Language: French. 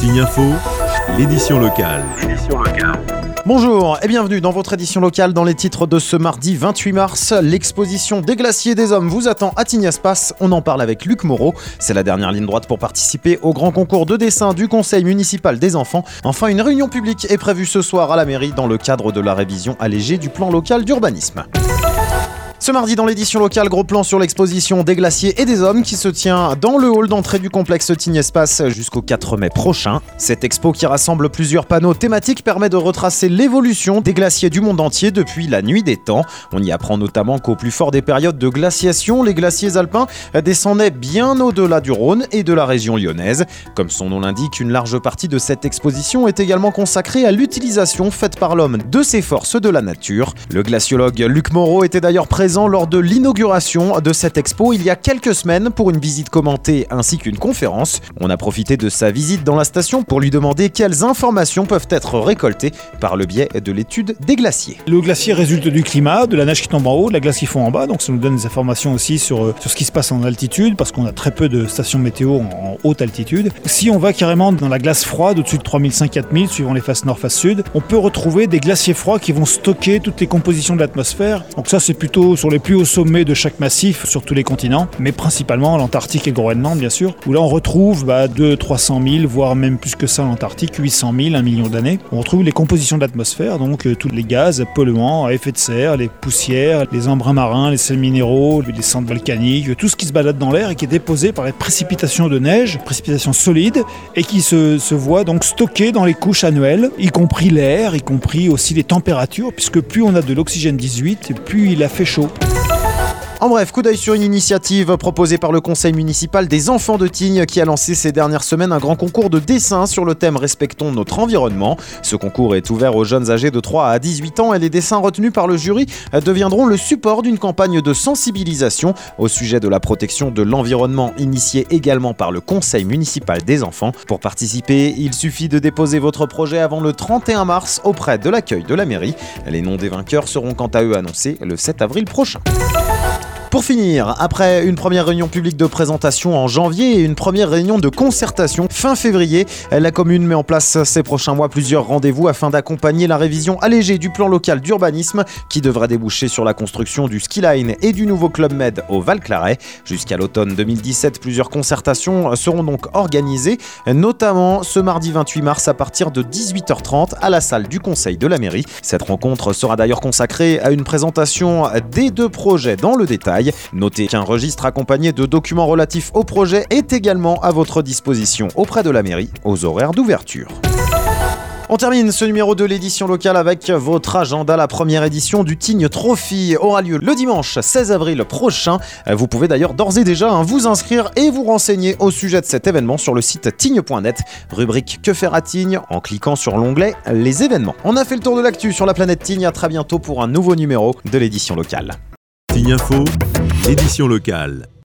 Tignes Info, l'édition locale. Bonjour et bienvenue dans votre édition locale. Dans les titres de ce mardi 28 mars, l'exposition des glaciers des hommes vous attend à Tignes Espace. On en parle avec Luc Moreau. C'est la dernière ligne droite pour participer au grand concours de dessin du Conseil municipal des enfants. Enfin, une réunion publique est prévue ce soir à la mairie dans le cadre de la révision allégée du plan local d'urbanisme. Ce mardi dans l'édition locale, gros plan sur l'exposition des glaciers et des hommes qui se tient dans le hall d'entrée du complexe Tignes Espace jusqu'au 4 mai prochain. Cette expo qui rassemble plusieurs panneaux thématiques permet de retracer l'évolution des glaciers du monde entier depuis la nuit des temps. On y apprend notamment qu'au plus fort des périodes de glaciation, les glaciers alpins descendaient bien au-delà du Rhône et de la région lyonnaise. Comme son nom l'indique, une large partie de cette exposition est également consacrée à l'utilisation faite par l'homme de ces forces de la nature. Le glaciologue Luc Moreau était d'ailleurs présent lors de l'inauguration de cette expo il y a quelques semaines pour une visite commentée ainsi qu'une conférence. On a profité de sa visite dans la station pour lui demander quelles informations peuvent être récoltées par le biais de l'étude des glaciers. Le glacier résulte du climat, de la neige qui tombe en haut, de la glace qui fond en bas, donc ça nous donne des informations aussi sur ce qui se passe en altitude, parce qu'on a très peu de stations météo en haute altitude. Si on va carrément dans la glace froide, au-dessus de 3500-4000, suivant les faces nord, face sud, on peut retrouver des glaciers froids qui vont stocker toutes les compositions de l'atmosphère. Donc ça, c'est plutôt sur les plus hauts sommets de chaque massif, sur tous les continents, mais principalement l'Antarctique et le Groenland, bien sûr, où là on retrouve 200-300 000, voire même plus que ça l'Antarctique, 800 000, 1 million d'années. On retrouve les compositions de l'atmosphère, donc tous les gaz polluants à effet de serre, les poussières, les embruns marins, les sels minéraux, les cendres volcaniques, tout ce qui se balade dans l'air et qui est déposé par les précipitations de neige, précipitations solides, et qui se voit donc stocké dans les couches annuelles, y compris l'air, y compris aussi les températures, puisque plus on a de l'oxygène 18, plus il a fait chaud. En bref, coup d'œil sur une initiative proposée par le Conseil municipal des enfants de Tignes qui a lancé ces dernières semaines un grand concours de dessin sur le thème Respectons notre environnement. Ce concours est ouvert aux jeunes âgés de 3 à 18 ans et les dessins retenus par le jury deviendront le support d'une campagne de sensibilisation au sujet de la protection de l'environnement initiée également par le Conseil municipal des enfants. Pour participer, il suffit de déposer votre projet avant le 31 mars auprès de l'accueil de la mairie. Les noms des vainqueurs seront quant à eux annoncés le 7 avril prochain. Pour finir, après une première réunion publique de présentation en janvier et une première réunion de concertation fin février, la commune met en place ces prochains mois plusieurs rendez-vous afin d'accompagner la révision allégée du plan local d'urbanisme qui devrait déboucher sur la construction du ski line et du nouveau Club Med au Val-Claret. Jusqu'à l'automne 2017, plusieurs concertations seront donc organisées, notamment ce mardi 28 mars à partir de 18h30 à la salle du Conseil de la mairie. Cette rencontre sera d'ailleurs consacrée à une présentation des deux projets dans le détail. Notez qu'un registre accompagné de documents relatifs au projet est également à votre disposition auprès de la mairie aux horaires d'ouverture. On termine ce numéro de l'édition locale avec votre agenda. La première édition du Tignes Trophy aura lieu le dimanche 16 avril prochain. Vous pouvez d'ailleurs d'ores et déjà vous inscrire et vous renseigner au sujet de cet événement sur le site tignes.net, rubrique Que faire à Tignes, en cliquant sur l'onglet Les événements. On a fait le tour de l'actu sur la planète Tignes. À très bientôt pour un nouveau numéro de l'édition locale. Tignes Info, édition locale.